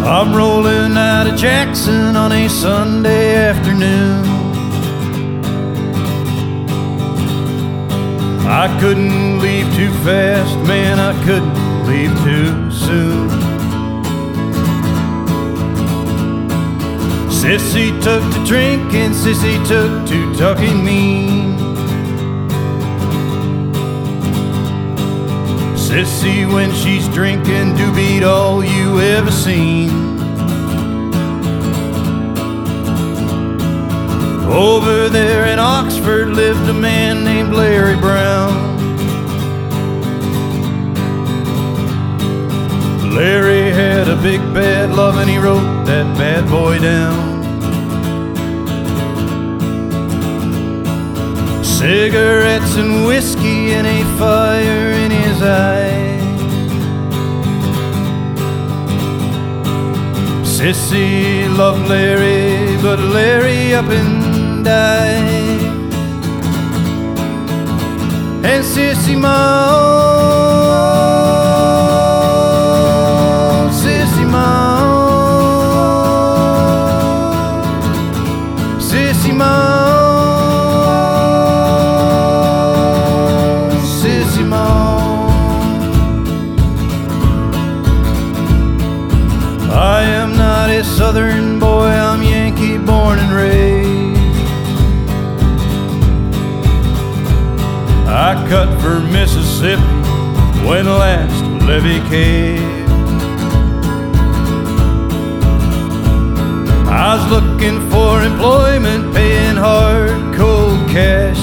I'm rolling out of Jackson on a Sunday afternoon. I couldn't leave too fast, man, I couldn't leave too soon. Sissy took to drinking, Sissy took to talking mean. Sissy, when she's drinking, do beat all you ever seen. Over there in Oxford lived a man named Larry Brown. Larry had a big bad love and he wrote that bad boy down. Cigarettes and whiskey and a fire in his eye. Sissy loved Larry, but Larry up and died. And Sissy moaned, Sissy moaned, Sissy moaned. I am not a Southern boy, I'm Yankee born and raised. I cut for Mississippi when last levee caved. I was looking for employment, paying hard, cold cash.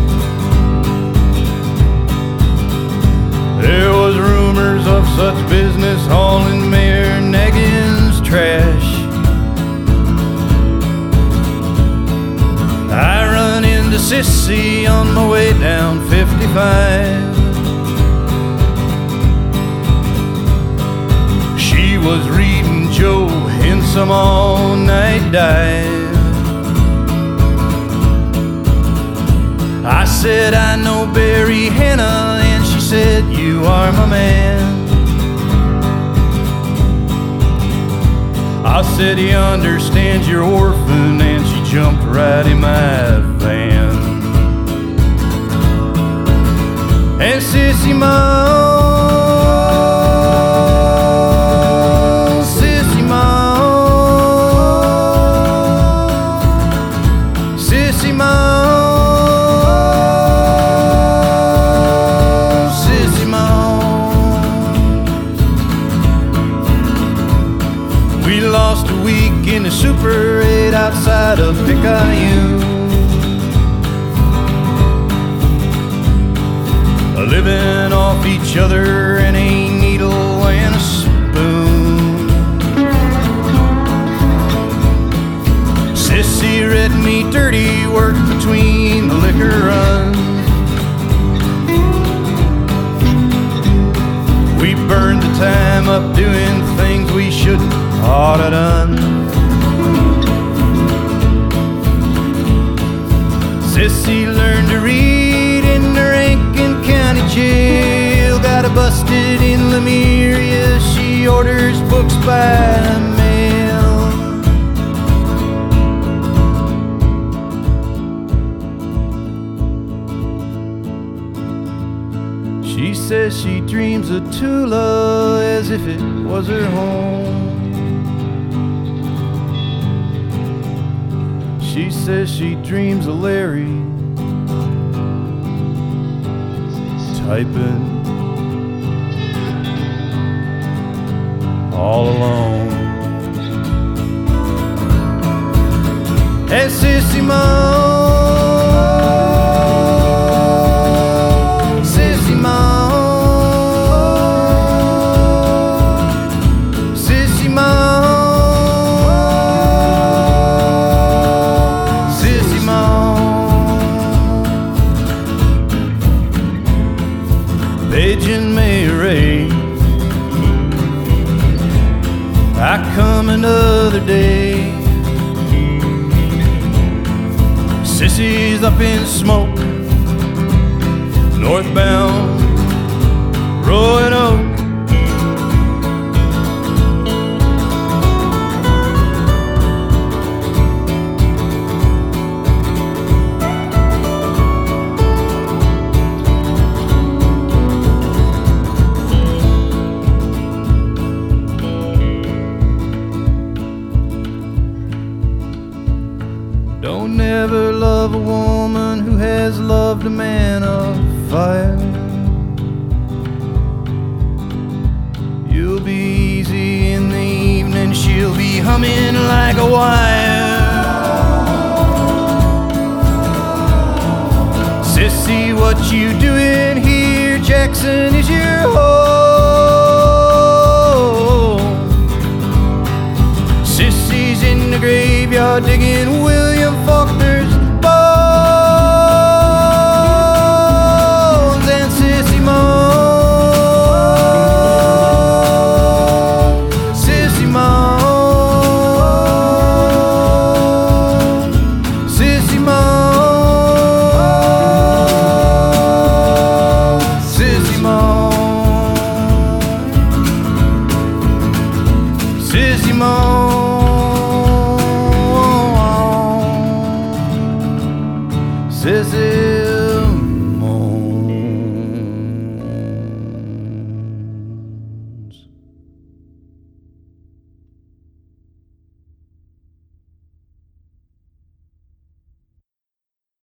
There was rumors of such business hauling Mayor Negin's trash. I run into Sissy on my way down 55. She was reading Joe in some all-night dive. I said, I know Barry Hanna, and she said, you are my man. I said, he understands you're orphan, and she jumped right in my van. And Sissy moaned, Sissy moaned, Sissy moaned. We lost a week in the Super 8 outside of Picayune. Living off each other in a needle and a spoon. Sissy read me dirty work between the liquor runs. We burned the time up doing things we shouldn't ought to done. Sissy learned to read in the Rankin County jail. Got her busted in Lemuria. She orders books by mail. She says she dreams of Tula as if it was her home. She says she dreams of Larry typing all alone. And Sissy moaned, Sissy moaned, Sissy moaned. Page and Mary, I come another day. Sissy's up in smoke, northbound Roanoke. ever love a woman who has loved a man of fire. You'll be easy in the evening, she'll be humming like a wire. Sissy, what you doing here? Jackson is your home. Sissy's in the graveyard digging William Faulkner